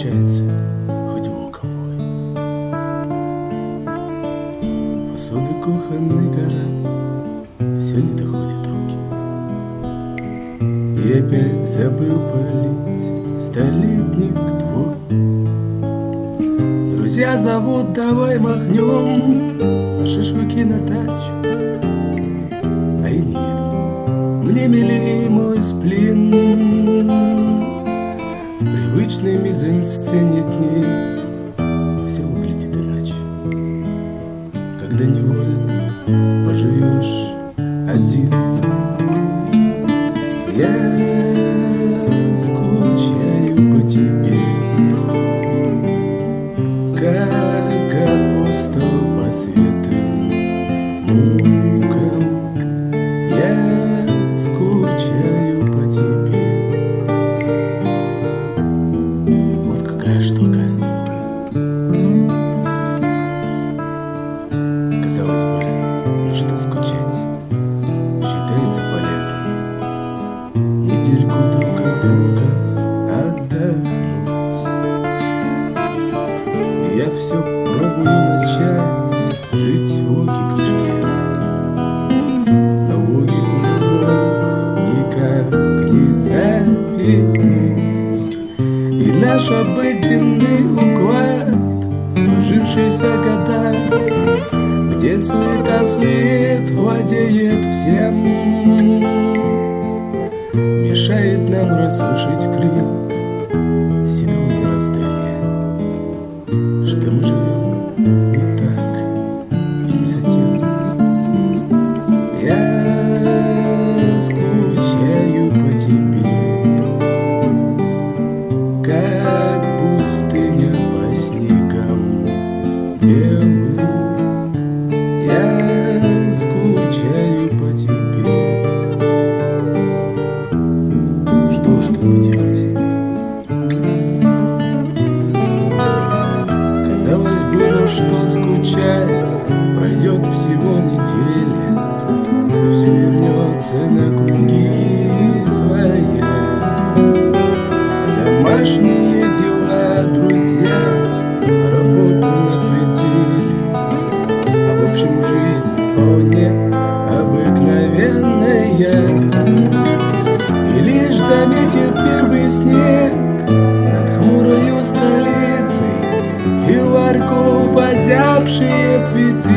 случается, хоть волком вой. Посуды кухонной гора, все не доходит руки. И опять забыл полить столетник твой. Друзья зовут, давай махнем на шашлыки, на дачу, а я не еду, мне милее мой сплин. В привычной мизансцене дней все выглядит иначе, когда невольно поживешь один. Я скучаю по тебе, как апостол по святым мукам. Я скучаю по тебе. Вот какая штука. Казалось бы, на что скучать считается полезным. Недельку друг от друга отдохнуть. И я все пробую начать жить в логикой железной, но в логику любовь никак не запихнуть. И наш обыденный уклад, сложившийся годами, где суета-сует владеет всем, мешает нам расслышать крик седого мироздания, что мы живем не так и не затем. Я скучаю по тебе, как пустыня по снегам белым. Я скучаю по тебе. Что ж тут поделать? Казалось бы, ну что скучать, пройдет всего неделя, и все вернется на круги своя. Домашние дела, друзья, работа на пределе, а в общем жизнь вполне обыкновенная. И лишь заметив первый снег над хмурою столицей и ларьков озябшие цветы,